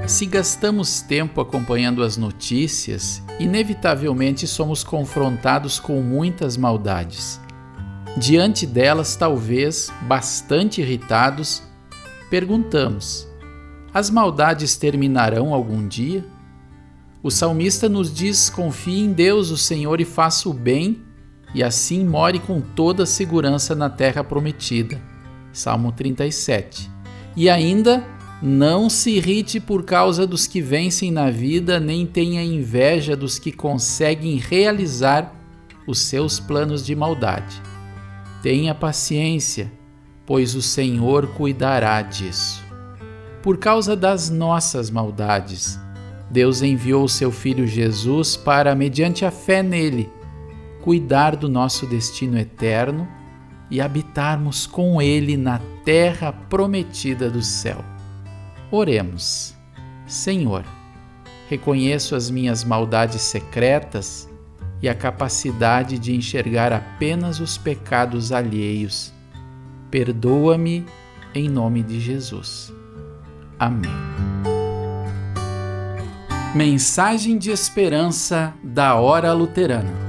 Se gastamos tempo acompanhando as notícias, inevitavelmente somos confrontados com muitas maldades. Diante delas, talvez, bastante irritados, perguntamos: as maldades terminarão algum dia? O salmista nos diz: confie em Deus, o Senhor, e faça o bem, e assim more com toda segurança na terra prometida. Salmo 37. E ainda: não se irrite por causa dos que vencem na vida, nem tenha inveja dos que conseguem realizar os seus planos de maldade. Tenha paciência, pois o Senhor cuidará disso. Por causa das nossas maldades, Deus enviou seu Filho Jesus para, mediante a fé nele, cuidar do nosso destino eterno e habitarmos com ele na terra prometida do céu. Oremos. Senhor, reconheço as minhas maldades secretas e a capacidade de enxergar apenas os pecados alheios. Perdoa-me em nome de Jesus. Amém. Mensagem de esperança da Hora Luterana.